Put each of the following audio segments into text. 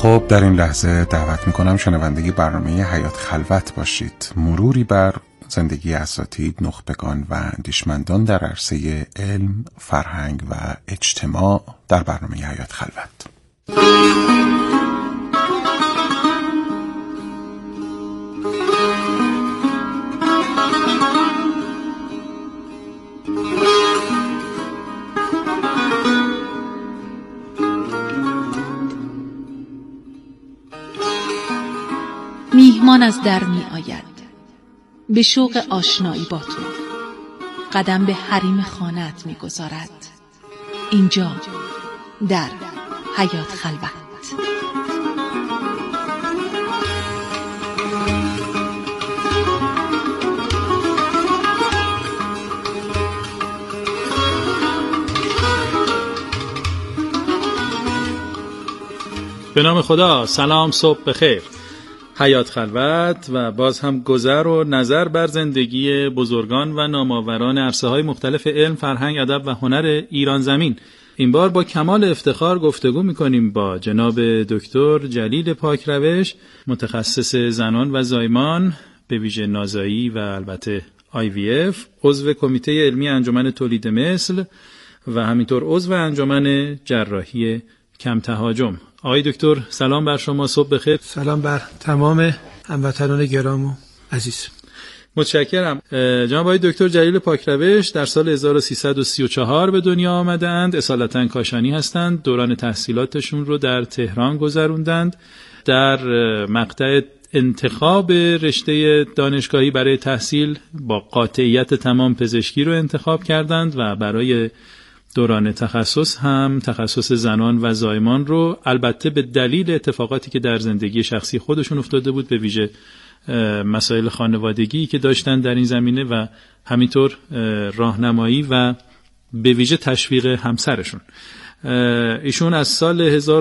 خب در این لحظه دعوت میکنم شنونده برنامه حیات خلوت باشید. مروری بر زندگی اساتید، نخبگان و اندیشمندان در عرصه علم، فرهنگ و اجتماع در برنامه حیات خلوت. میهمان از در می آید به شوق آشنایی با تو، قدم به حریم خانه‌ات می گذارد. اینجا در حیات خلوت. به نام خدا. سلام، صبح بخیر. حیات خلوت و باز هم گذر و نظر بر زندگی بزرگان و نامآوران عرصه‌های مختلف علم، فرهنگ، ادب و هنر ایران زمین. این بار با کمال افتخار گفتگو می‌کنیم با جناب دکتر جلیل پاکروش، متخصص زنان و زایمان، به ویژه نازایی و البته IVF، عضو کمیته علمی انجمن تولید مثل و همینطور عضو انجمن جراحی کم تهاجم. آقای دکتر سلام بر شما، صبح بخیر. سلام بر تمام هموطنان گرام و عزیز. متشکرم. جناب آقای دکتر جلیل پاکروش در سال 1334 به دنیا آمدند. اصالتا کاشانی هستند. دوران تحصیلاتشون رو در تهران گذروندند. در مقطع انتخاب رشته دانشگاهی برای تحصیل با قاطعیت تمام پزشکی رو انتخاب کردند و برای دوران تخصص هم تخصص زنان و زایمان رو، البته به دلیل اتفاقاتی که در زندگی شخصی خودشون افتاده بود، به ویژه مسائل خانوادگی که داشتن در این زمینه و همینطور راهنمایی و به ویژه تشویق همسرشون. ایشون از سال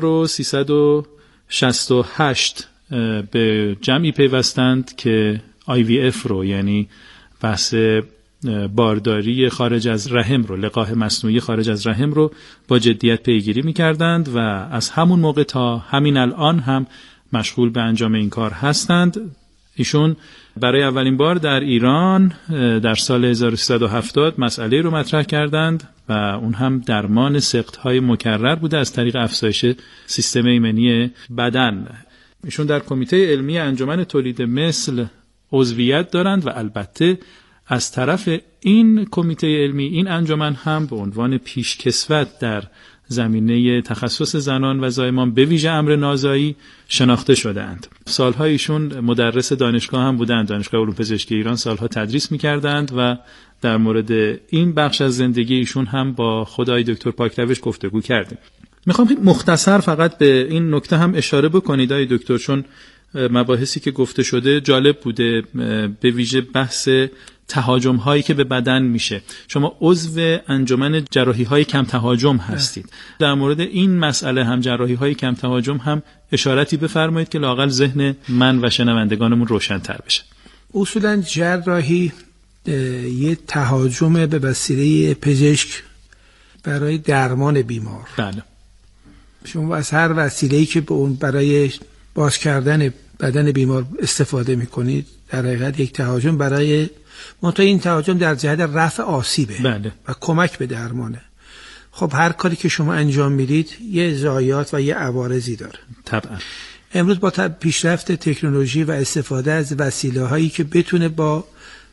1368 به جمعی پیوستند که IVF رو، یعنی بحث بارداری خارج از رحم رو، لقاح مصنوعی خارج از رحم رو با جدیت پیگیری می‌کردند و از همون موقع تا همین الان هم مشغول به انجام این کار هستند. ایشون برای اولین بار در ایران در سال 1370 مسئله رو مطرح کردند و اون هم درمان سقط‌های مکرر بوده از طریق افزایش سیستم ایمنی بدن. ایشون در کمیته علمی انجمن تولید مثل عضویت دارند و البته از طرف این کمیته علمی، این انجمن هم به عنوان پیشکسوت در زمینه تخصص زنان و زایمان، به ویژه امر نازایی، شناخته شدند. سالها ایشون مدرس دانشگاه هم بودند. دانشگاه علوم پزشکی ایران سالها تدریس می‌کردند و در مورد این بخش از زندگی ایشون هم با خدای دکتر پاکروش گفتگو کردیم. میخوام مختصر فقط به این نکته هم اشاره بکنید آقای دکتر، چون مباحثی که گفته شده جالب بوده، به ویژه بحث تهاجم هایی که به بدن میشه. شما عضو انجمن جراحی های کم تهاجم هستید. در مورد این مسئله هم، جراحی های کم تهاجم، هم اشارتی بفرمایید که لااقل ذهن من و شنوندگانمون روشن‌تر بشه. اصولا جراحی یه تهاجم به وسیله پزشک برای درمان بیمار. بله. شما از هر وسیله‌ای که به اون برای باز کردن بدن بیمار استفاده میکنید در حقیقت یک تهاجم برای منتها این تهاجم در جهت رفع آسیبه. بله. و کمک به درمانه. خب هر کاری که شما انجام میدید یه ضایعات و یه عوارضی داره. طبعا. امروز با پیشرفت تکنولوژی و استفاده از وسیله هایی که بتونه با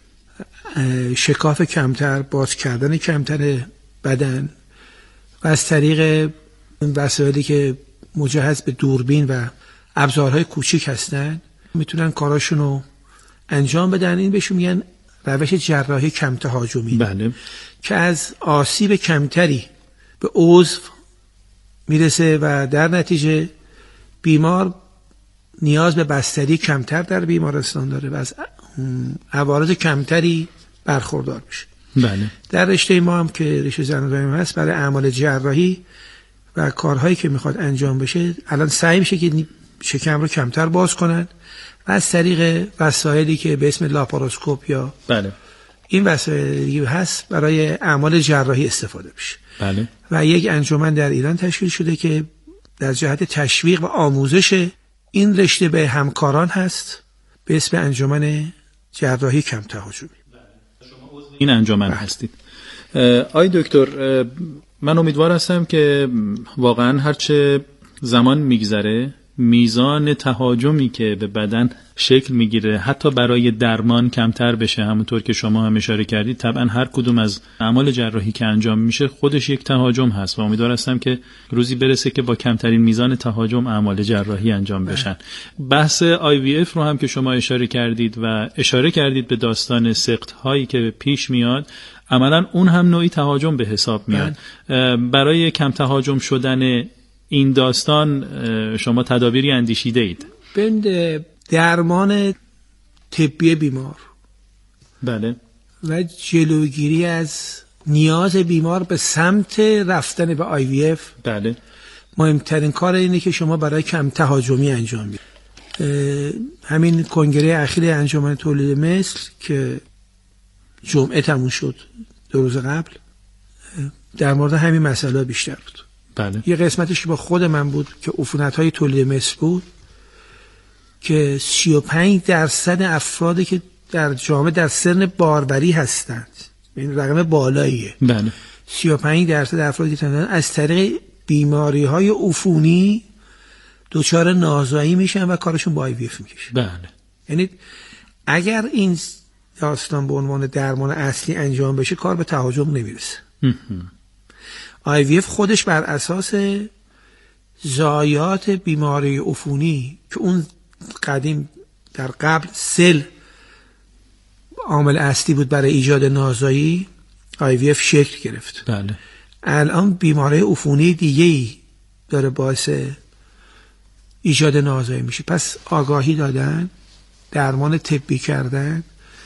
شکاف کمتر، باز کردن کمتر بدن و از طریق وسایلی که مجهز به دوربین و ابزارهای کوچیک هستن میتونن کاراشون رو انجام بدن. این بهشون میگن روش جراحی کم تهاجمی. بله. که از آسیب کمتری به عضو میرسه و در نتیجه بیمار نیاز به بستری کمتر در بیمارستان داره و از عوارض کمتری برخوردار میشه. بله. در رشته ما هم که رشته زنان هست، برای اعمال جراحی و کارهایی که میخواد انجام بشه الان سعی میشه که شکم رو کمتر باز کنن و از طریق وسایلی که به اسم لاپاروسکوپ یا بله این وسایلی هست برای اعمال جراحی استفاده میشه. بله. و یک انجمن در ایران تشکیل شده که در جهت تشویق و آموزش این رشته به همکاران هست به اسم انجمن جراحی کم تهاجمی. این انجمن هستید. آی دکتر، من امیدوار هستم که واقعا هرچه زمان میگذره میزان تهاجمی که به بدن شکل میگیره حتی برای درمان کمتر بشه. همونطور که شما هم اشاره کردید طبعا هر کدوم از اعمال جراحی که انجام میشه خودش یک تهاجم هست و امیدوار هستم که روزی برسه که با کمترین میزان تهاجم اعمال جراحی انجام بشن. بحث IVF رو هم که شما اشاره کردید و اشاره کردید به داستان سقط هایی که پیش میاد، عملا اون هم نوعی تهاجم به حساب میاد. برای کم تهاجم شدن این داستان شما تدابیری اندیشیده اید؟ بند درمان طبی بیمار، بله، و جلوگیری از نیاز بیمار به سمت رفتن به IVF، بله، مهمترین کار اینه که شما برای کم تهاجمی انجام بدید. همین کنگره اخیر انجمن تولید مثل که جمعه تموم شد 2 روز قبل، در مورد همین مسئله بیشتر بود. بله. یه قسمتش با خود من بود که عفونت‌های تولید مثل بود که 35% افرادی که در جامعه در سن باروری هستند، این رقم بالاییه. بله. 35% افرادی که از طریق بیماری‌های عفونی دچار نازایی میشن و کارشون با IVF میکشه. بله. یعنی اگر این داستان به عنوان درمان اصلی انجام بشه کار به تهاجم نمیرسه. IVF خودش بر اساس ضایعات بیماری عفونی که اون قدیم در قبل سل عامل اصلی بود برای ایجاد نازایی، IVF شکل گرفت. بله. الان بیماری عفونی دیگه‌ای داره باعث ایجاد نازایی میشه. پس آگاهی دادن، درمان طبی کردن،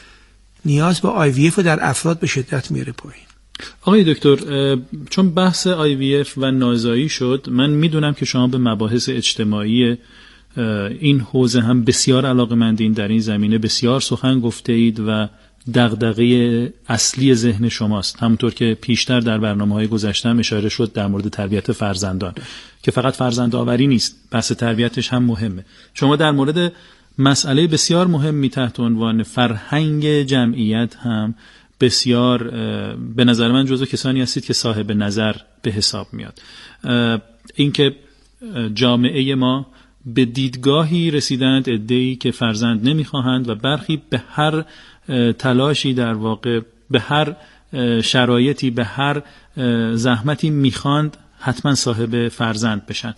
نیاز به IVF رو در افراد به شدت میاره پایین. آقای دکتر، چون بحث IVF و نازایی شد، من میدونم که شما به مباحث اجتماعی این حوزه هم بسیار علاقه‌مندین، در این زمینه بسیار سخن گفته اید و دغدغه اصلی ذهن شماست. همونطور که پیشتر در برنامه‌های گذشته هم اشاره شد در مورد تربیت فرزندان که فقط فرزندآوری نیست، بحث تربیتش هم مهمه. شما در مورد مسئله بسیار مهمی تحت عنوان فرهنگ جمعیت هم بسیار به نظر من جزو کسانی هستید که صاحب نظر به حساب میاد. اینکه جامعه ما به دیدگاهی رسیدند عده‌ای که فرزند نمیخواهند و برخی به هر تلاشی، در واقع به هر شرایطی، به هر زحمتی میخواند حتما صاحب فرزند بشن.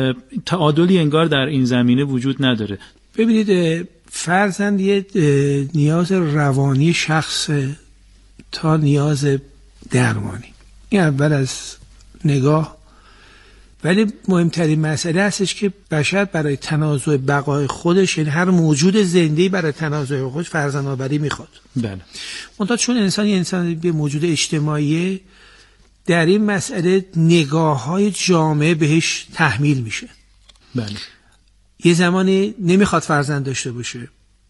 تعادلی انگار در این زمینه وجود نداره. ببینید، فرزند یه نیاز روانی شخص تا نیاز درمانی، این اول از نگاه. ولی مهمترین مسئله هستش که بشر برای تنازع بقای خودش، یعنی هر موجود زنده‌ای برای تنازع خودش فرزندآوری میخواد. بله. منتها چون انسان به موجود اجتماعی، در این مسئله نگاه‌های جامعه بهش تحمیل میشه. بله. یه زمانی نمیخواد فرزند داشته باشه،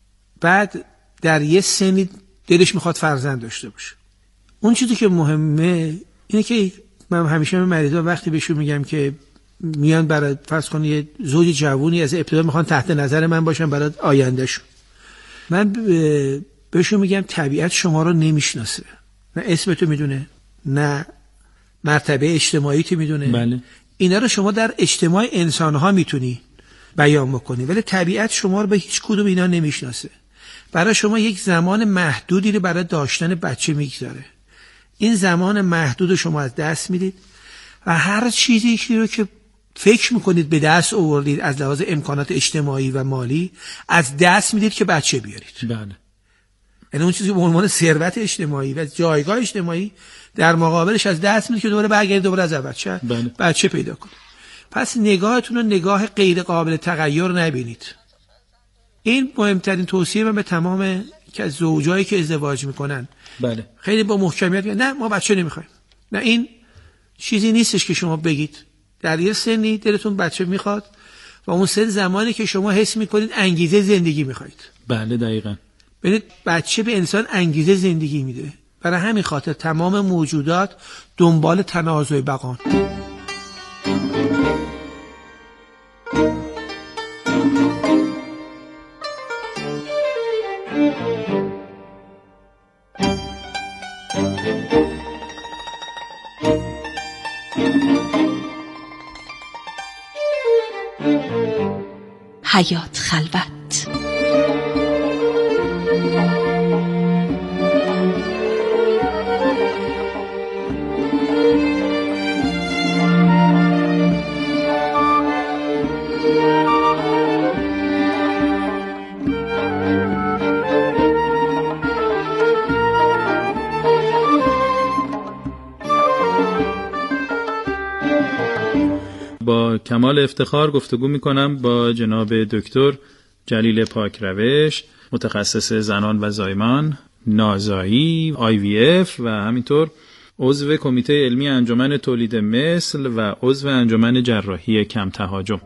بعد در یه سنی دلش میخواد فرزند داشته باشه. اون چیزی که مهمه اینه که من همیشه به مریضا وقتی بهشون میگم که میان برای فرض کن یه زوج جوونی از ابتدا میخوان تحت نظر من باشن برای آیندهشون، من بهشون میگم طبیعت شما رو نمیشناسه، نه اسمتو میدونه، نه مرتبه اجتماعی تو میدونه. بله. اینا رو شما در اجتماع انسانها میتونی بیان بکنی، ولی طبیعت شما رو به هیچ کدوم اینا نمیشناسه. برای شما یک زمان محدودی رو برای داشتن بچه میگذاره. این زمان محدود شما از دست میدید و هر چیزی رو که فکر میکنید به دست آوردید از لحاظ امکانات اجتماعی و مالی از دست میدید که بچه بیارید. بله. یعنی اون چیزی به عنوان ثروت اجتماعی و جایگاه اجتماعی در مقابلش از دست میدید که دوباره برگردید دوباره از اول بچه پیدا کنید. پس نگاهتون رو نگاه غیر قابل تغییر نبینید. این مهمترین توصیه من به تمام که از زوجایی که ازدواج میکنن. بله. خیلی با محکمیت میگن نه ما بچه نمیخوایم. نه، این چیزی نیستش که شما بگید. در یه سنی دلتون بچه میخواد و اون سن زمانی که شما حس میکنید انگیزه زندگی میخواید. بله دقیقاً. ببینید، بچه به انسان انگیزه زندگی میده. برای همین خاطر تمام موجودات دنبال تنازع بقان. حیات خلوت. با کمال افتخار گفتگو میکنم با جناب دکتر جلیل پاکروش، متخصص زنان و زایمان، نازایی، IVF و همینطور عضو کمیته علمی انجمن تولید مثل و عضو انجمن جراحی کم تهاجم.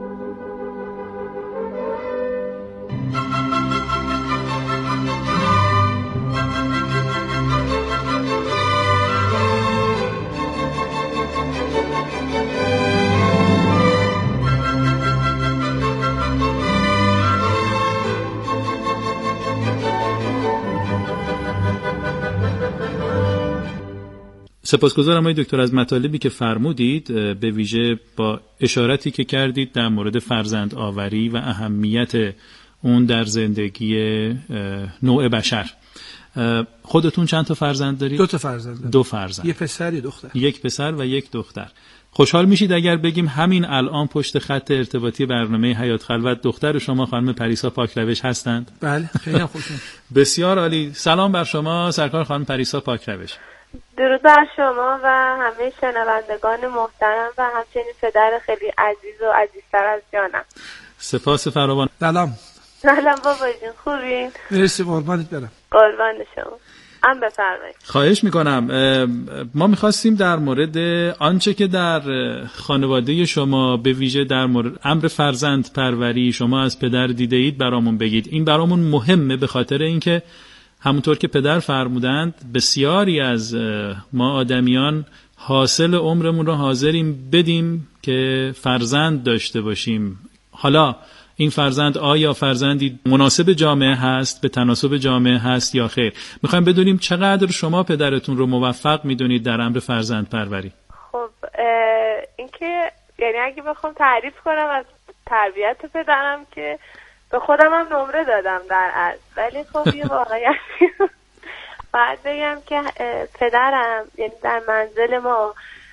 سپاسگزارم آقای دکتر از مطالبی که فرمودید، به ویژه با اشارتی که کردید در مورد فرزند آوری و اهمیت اون در زندگی نوع بشر. خودتون چند تا فرزند دارید؟ 2 تا فرزند دارم. 2 فرزند. یه پسر یه دختر. یک پسر و یک دختر. خوشحال میشید اگر بگیم همین الان پشت خط ارتباطی برنامه حیات خلوت دختر شما خانم پریسا پاکروش هستند؟ بله، خیلی خوشم. بسیار عالی. سلام بر شما سرکار خانم پریسا پاکروش. درود بر شما و همه شنوندگان محترم و همچنین پدر خیلی عزیز و عزیزتر از جانم. سپاس فراوان. سلام بابا جون، خوبین؟ مرسی، قربانت برم. قربان شما. بفرمایید. خواهش میکنم. ما میخواستیم در مورد آنچه که در خانواده شما به ویژه در مورد امر فرزند پروری شما از پدر دیده اید برامون بگید. این برامون مهمه به خاطر اینکه همونطور که پدر فرمودند بسیاری از ما آدمیان حاصل عمرمون رو حاضریم بدیم که فرزند داشته باشیم. حالا این فرزند آیا فرزندی مناسب جامعه هست، به تناسب جامعه هست یا خیر؟ میخوایم بدونیم چقدر شما پدرتون رو موفق میدونید در امر فرزند پروری. خب اینکه یعنی اگه بخوام تعریف کنم از تربیت پدرم که به خودم هم نمره دادم در اصل، ولی خب یه واقعیتی باید بگم که پدرم یعنی در منزل ما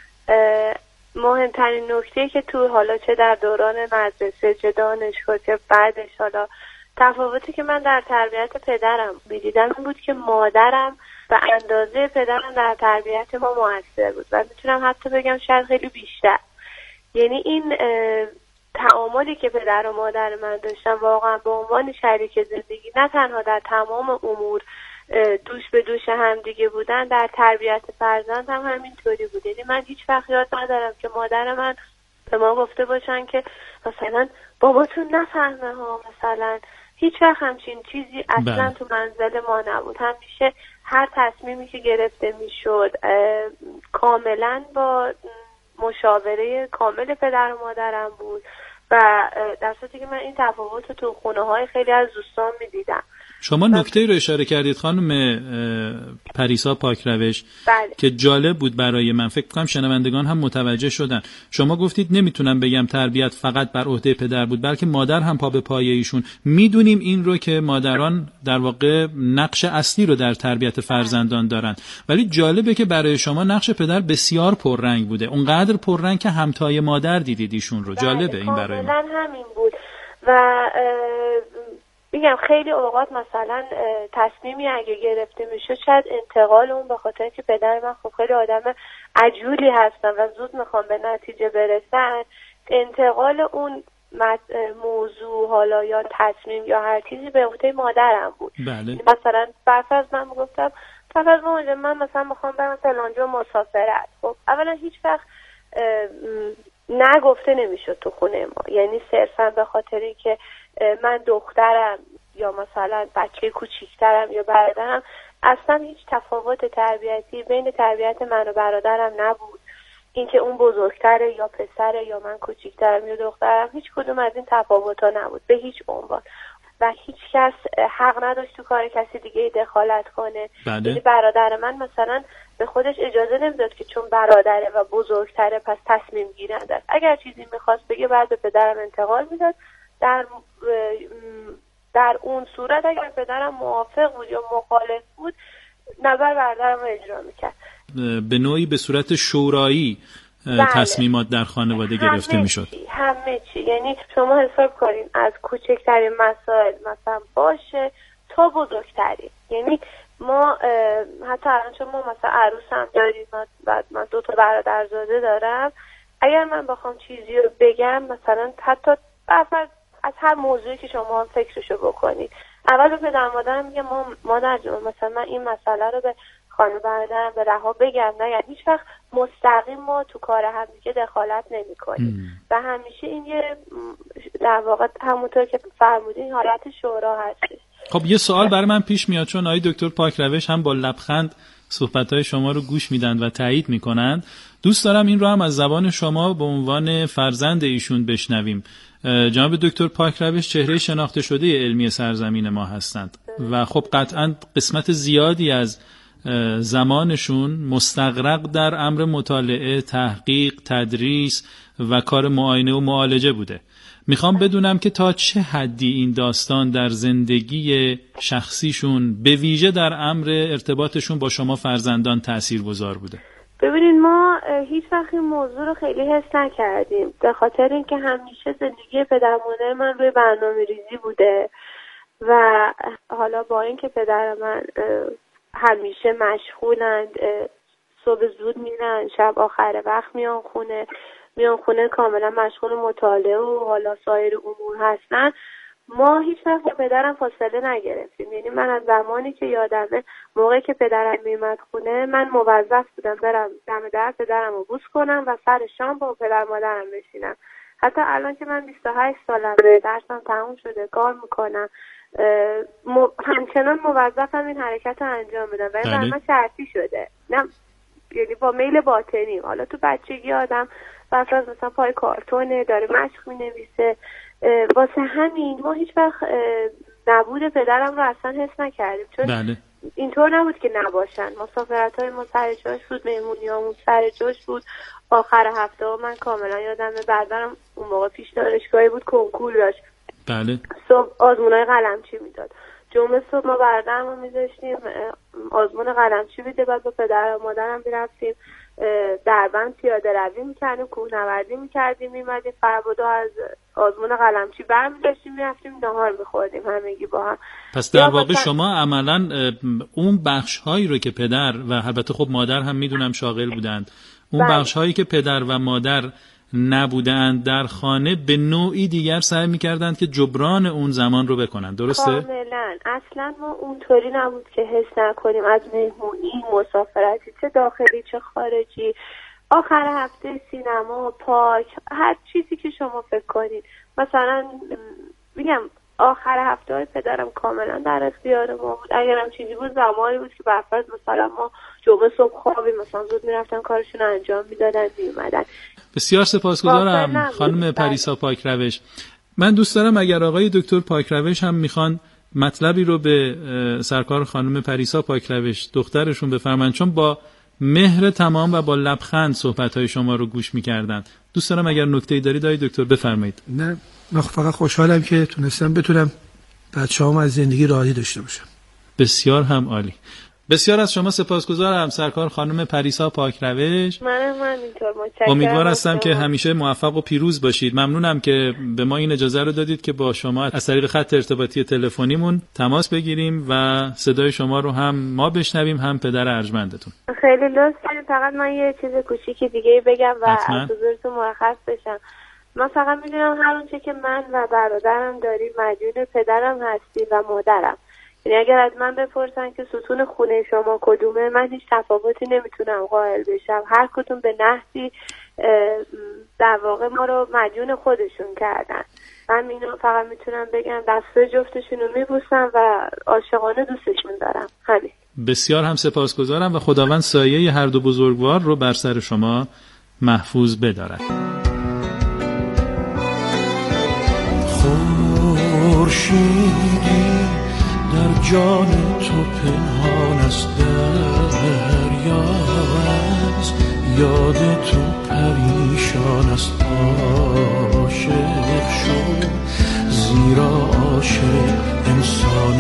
مهمترین نکته که تو حالا چه در دوران مدرسه چه دانشگاه چه بعدش حالا تفاوتی که من در تربیت پدرم می‌دیدم این بود که مادرم به اندازه پدرم در تربیت ما مؤثر بود و میتونم حتی بگم شاید خیلی بیشتر. یعنی این تعاملی که پدر و مادر من داشتن واقعا به عنوان شریک زندگی نه تنها در تمام امور دوش به دوش هم دیگه بودن، در تربیت فرزند هم همینطوری بود. یعنی من هیچ وقت یاد ندارم که مادر من به ما گفته باشن که مثلا باباتون نفهمه ها، مثلا هیچ وقت همچین چیزی اصلا تو منزل ما نبود. همیشه هر تصمیمی که گرفته میشد کاملا با مشاوره کامل پدر و مادرم بود و در صورتی که من این تفاوت تو خونه های خیلی از دوستان میدیدم. شما نکته رو اشاره کردید خانم پریسا پاکروش که جالب بود برای من، فکر کنم شنوندگان هم متوجه شدن. شما گفتید نمیتونم بگم تربیت فقط بر عهده پدر بود بلکه مادر هم پا به پای ایشون. میدونیم این رو که مادران در واقع نقش اصلی رو در تربیت فرزندان دارن، ولی جالبه که برای شما نقش پدر بسیار پررنگ بوده، اونقدر پررنگ که همتای مادر دیدید ایشون رو. جالبه این برای من. همین بود و میگم خیلی اوقات مثلا تصمیمی اگه گرفته میشه شاید انتقال اون به خاطر که پدر من خب خیلی آدم عجولی هستن و زود میخوام به نتیجه برسن، انتقال اون موضوع حالا یا تصمیم یا هر چیزی به عهده مادرم بود. بله. مثلا فرض من میگفتم من مثلا میخوام برم فلانجا مسافرت، خب اولا هیچ وقت نگفته نمیشد تو خونه ما، یعنی صرفا به خاطری که من دخترم یا مثلا بچه کوچیکترم یا برادرم، اصلا هیچ تفاوت تربیتی بین تربیت من و برادرم نبود. اینکه اون بزرگتره یا پسره یا من کوچیکترم یا دخترم، هیچ کدوم از این تفاوت‌ها نبود به هیچ عنوان. و هیچ کس حق نداشت تو کار کسی دیگه دخالت کنه. یعنی برادر من مثلا به خودش اجازه نمیداد که چون برادره و بزرگتره پس تصمیم گیرنده است. اگر چیزی میخواست بگه بعد به پدرم انتقال میداد. در اون صورت اگر پدرم موافق بود یا مخالف بود نظر برادرم رو اجرا میکرد. به نوعی به صورت شورایی تصمیمات در خانواده گرفته میشد. همه چی. یعنی شما حساب کنین از کوچکترین مسائل مثلا باشه تا بزرگترین. یعنی ما حتی الان چون ما مثلا عروس هم داریم، من 2 برادرزاده دارم، اگر من بخوام چیزی رو بگم مثلا حتی از هر موضوعی که شما هم فکرشو بکنید اول به پدر مادرم میگم مادر جون مثلا من این مسئله رو به خانم برادرم به رها بگم نه، یعنی هیچ وقت مستقیم ما تو کار هم دیگه دخالت نمی کنیم و همیشه این یه در واقع همونطور که فرمودین حالت شورا هستش. خب یه سوال برای من پیش میاد، چون آقای دکتر پاکروش هم با لبخند صحبت‌های شما رو گوش میدن و تایید میکنند. دوست دارم این رو هم از زبان شما به عنوان فرزند ایشون بشنویم. جناب دکتر پاکروش چهره شناخته شده علمی سرزمین ما هستند و خب قطعاً قسمت زیادی از زمانشون مستغرق در امر مطالعه، تحقیق، تدریس و کار معاینه و معالجه بوده. میخوام بدونم که تا چه حدی این داستان در زندگی شخصیشون به ویژه در امر ارتباطشون با شما فرزندان تاثیرگذار بوده. ببینید ما هیچ وقت این موضوع رو خیلی حس نکردیم، به خاطر اینکه همیشه زندگی پدر مادر من روی برنامه‌ریزی بوده و حالا با اینکه پدر من همیشه مشغولند، صبح زود میرن، شب آخر وقت میان خونه کاملا مشغول مطالعه و حالا سایر امور هستن، ما هیچ وقت با پدرم فاصله نگرفتیم. یعنی من از زمانی که یادمه موقعی که پدرم میمد خونه من موظف بودم برم دم در پدرم رو بوس کنم و سر شام با پدر مادرم بشینم. حتی الان که من 28 سالمه، درسم تموم شده، کار میکنم، همچنان موظفم این حرکت رو انجام بدم و این برای من شرطی شده. نه یعنی با میل باطنی. حالا تو بچگی آدم مثلا پای کارتونه داره مشق مینویسه، واسه همین ما هیچ وقت نبود پدرم رو اصلا حس نکردیم، چون اینطور نبود که نباشن. مسافرت‌های ما سر جاش بود، مهمونیامون سر جاش بود. آخر هفته ها من کاملا یادمه برادرم اون موقع پیش دانشگاهی بود، کنکور داشت. بله. صبح آزمونای قلمچی میداد. جمعه صبح ما برادرم رو میذاشتیم آزمون قلمچی بده، بعد با پدر و مادرم میرفتیم دربند پیاده روی میکردیم، کوهنوردی میکردیم، میمدیم فربدا از آزمون قلمچی برمی‌داشتیم میرفتیم ناهار میخوردیم همگی با هم. پس در واقع شما عملاً اون بخش‌هایی رو که پدر و البته خب مادر هم میدونم شاغل بودند، اون بخش‌هایی که پدر و مادر نبودند در خانه به نوعی دیگر سعی میکردند که جبران اون زمان رو بکنن، درسته؟ کاملا. اصلا ما اونطوری نبود که حس نکنیم از مهمونی، مسافرتی، چه داخلی چه خارجی، آخر هفته سینما، پارک، هر چیزی که شما فکر کنید. مثلا میگم آخر هفته های پدرم کاملا در اختیار ما بود. اگرم چیزی بود زمانی بود که برفرض مثلا ما جمعه صبح خوابی مثلا زود میرفتن کارشون رو انجام میدادن میومدن. بسیار سپاسگزارم خانم پریسا پاکروش. من دوست دارم اگر آقای دکتر پاکروش هم میخوان مطلبی رو به سرکار خانم پریسا پاکروش دخترشون بفرمایند، چون با مهر تمام و با لبخند صحبت‌های شما رو گوش می‌کردن. دوست دارم اگر نکته‌ای دارید آقای دکتر بفرمایید. نه من فقط خوشحالم که بتونم بچه‌هام از زندگی راضی داشته باشم. بسیار هم عالی. بسیار از شما سپاسگزارم سرکار خانم پریسا پاکروش. من اینطور متشکرم. امیدوار هستم که همیشه موفق و پیروز باشید. ممنونم که به ما این اجازه رو دادید که با شما از طریق خط ارتباطی تلفنیمون تماس بگیریم و صدای شما رو هم ما بشنویم هم پدر ارجمندتون. خیلی لطف کردید. فقط من یه چیز کوچیکی دیگه بگم و از حضورتون مرخص بشم. من فقط میدونم هر اونچه که من و برادرم داریم مدیون پدرم هستیم و مادرم. یعنی اگر از من بپرسن که ستون خونه شما کدومه، من هیچ تفاوتی نمیتونم قائل بشم. هر کدوم به نحوی در واقع ما رو مدیون خودشون کردن. من اینو فقط میتونم بگم دستای جفتشون رو میبوسم و عاشقانه دوستشون دارم. همین. بسیار هم سپاسگزارم و خداوند سایه هر دو بزرگوار رو بر سر شما محفوظ بدارد. خورشیدی در جان تو پنهان است، دریا است یاد تو پریشان است. عاشق شو زیرا عاشق انسان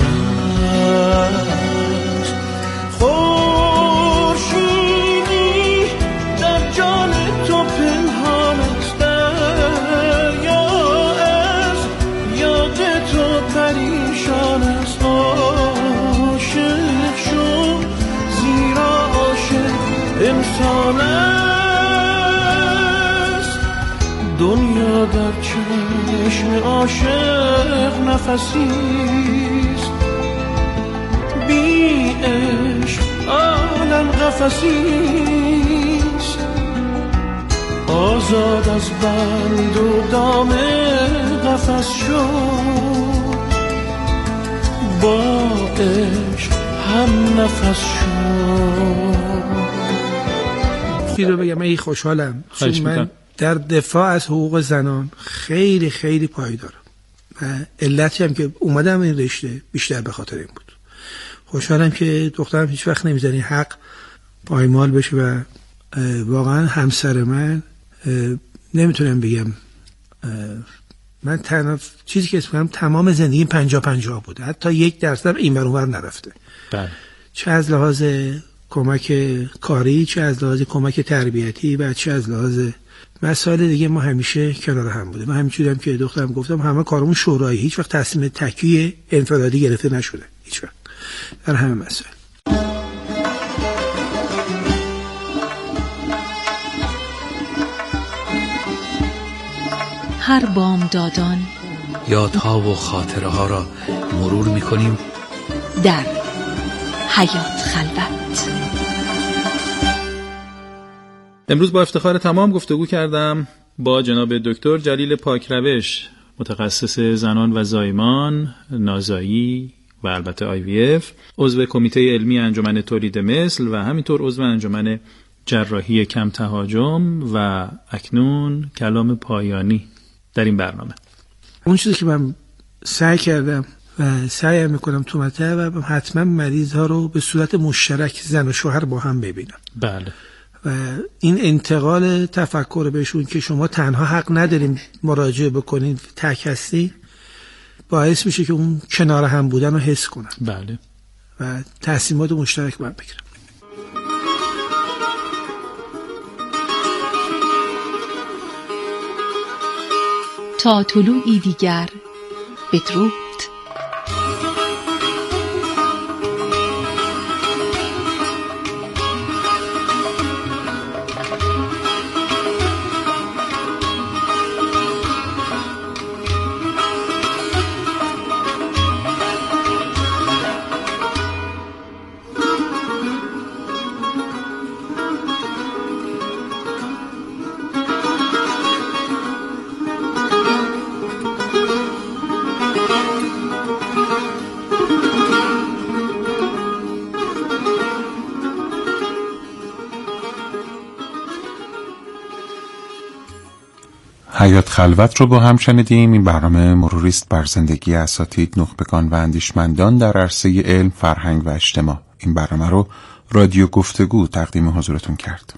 است. خورشیدی در جان تو پنهان است، دریا است یاد تو پریشان است. عاشق شو زیرا عاشق انسان است. دنیا در چشم عاشق نفسیست، بی عشق عالم قفسیست. آزاد از بند و دام قفس شو، با عشق هم نفس شو. چی رو بگم، من خوشحالم چون من در دفاع از حقوق زنان خیلی خیلی پایدارم و علتی هم که اومدم این رشته بیشتر به خاطر این بود. خوشحالم که دخترم هیچ وقت نمیذاره حق پایمال بشه و واقعا همسر من نمیتونم بگم، من تنها چیزی که اسمم تمام زندگیم 50-50 بوده، حتی 1% این ور اون ور نرفته. بله. چه از لحاظ کمک کاری، چه از لحاظ کمک تربیتی و چه از لحاظ مسائل دیگه، ما همیشه کنار هم بوده. من همیشه دیدم که دخترم گفتم همه کارمون شورایی، هیچ وقت تصمیم تکی انفرادی گرفته نشده، هیچ وقت در همه مسائل. هر بامدادان یادها و خاطره ها را مرور می‌کنیم در حیات خلوت. امروز با افتخار تمام گفتگو کردم با جناب دکتر جلیل پاکروش، متخصص زنان و زایمان، نازایی و البته IVF، عضو کمیته علمی انجمن تولید مثل و همینطور عضو انجمن جراحی کم تهاجم و اکنون کلام پایانی در این برنامه. اون چیزی که من سعی کردم و سعی میکنم تو مطلب و حتما مریض ها رو به صورت مشترک زن و شوهر با هم ببینم. بله. و این انتقال تفکر بهشون که شما تنها حق نداریم مراجعه بکنید، تک هستی، باعث میشه که اون کنار هم بودن رو حس کنن. بله. و تصمیمات مشترک باید بگیرم. تا طلوعی دیگر بدرود. حیات خلوت رو با هم شنیدیم. این برنامه مروری است بر زندگی اساتید، نخبگان و اندیشمندان در عرصه علم، فرهنگ و اجتماع. این برنامه رو رادیو گفتگو تقدیم حضورتون کرد.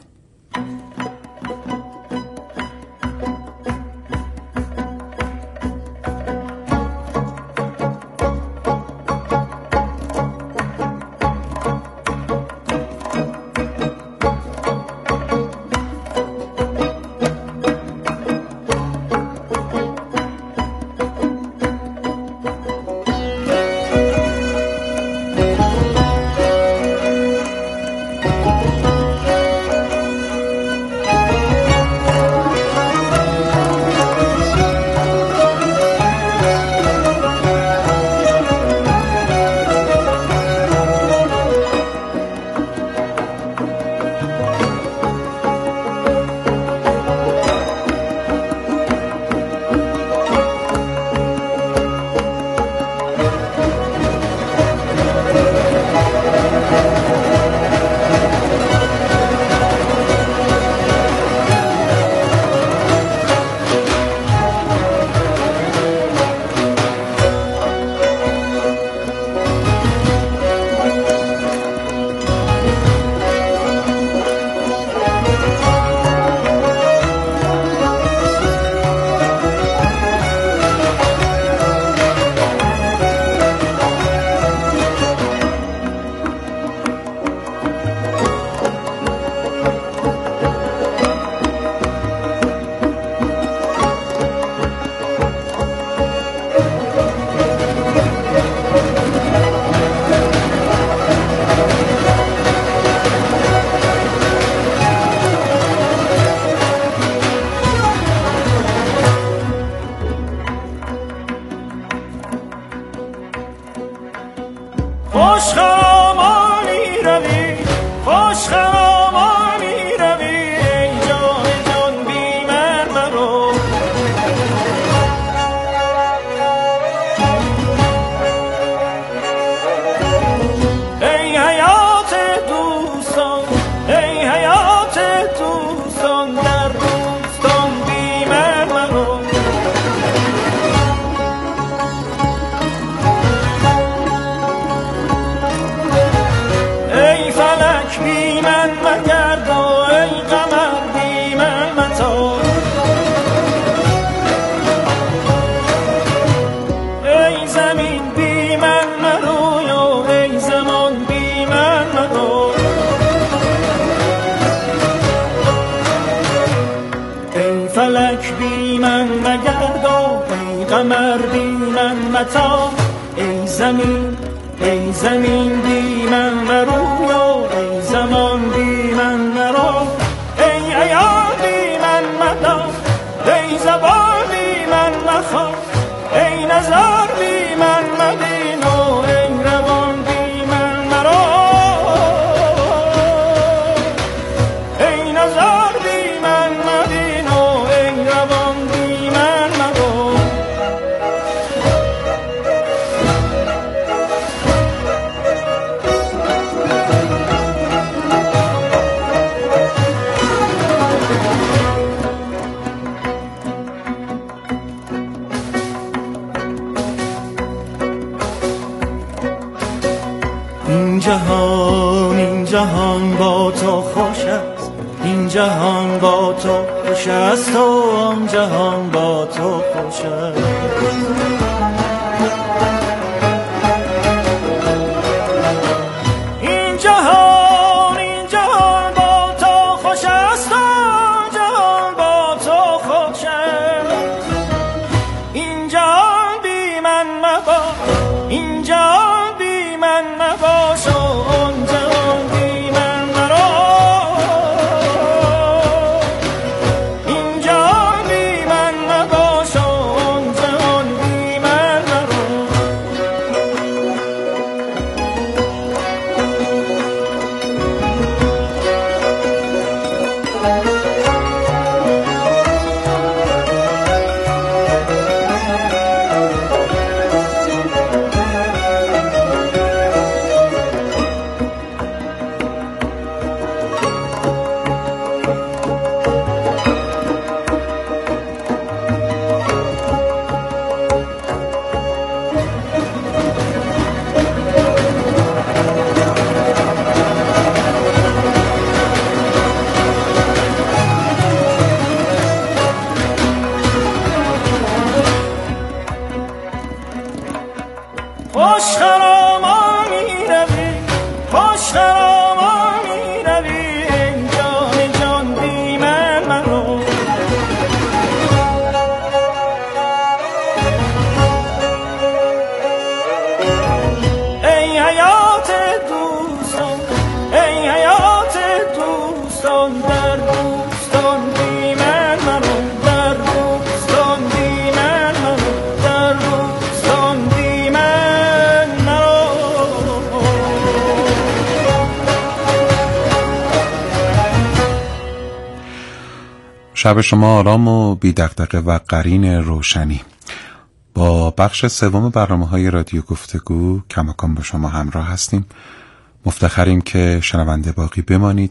بی من مگردا، ای قمر بی من متا، ای زمین بی من مرو، ای زمان بی من مرو، ای عیار بی من مدا، ای زبان بی من مخواه، ای نظر بی من مبین و ای روان بی من مرو، ای نظر بی من مبین و ای روان بی من مرو. این جهان با تو خوش است، این جهان با تو خوش است و آن جهان با تو خوش است. این جهان با تو خوش است و آن جهان با تو خوش است. این جهان بی من مبا، این جهان بی من مباش و آن جهان بی من مرا، این جهان بی من مباش و آن جهان بی من مرا. خوش خرامان می روی، خوش خرامان می روی، ای جان جان بی من مرو، ای حیات دوستان، ای حیات دوستان، در دوستان بی من مرو، در دوستان بی من مرو، در دوستان بی من مرو. شب شما آرام و بی دغدغه و قرین روشنی. با بخش سوم برنامه‌های رادیو گفتگو کماکان با شما همراه هستیم. مفتخریم که شنونده باقی بمانید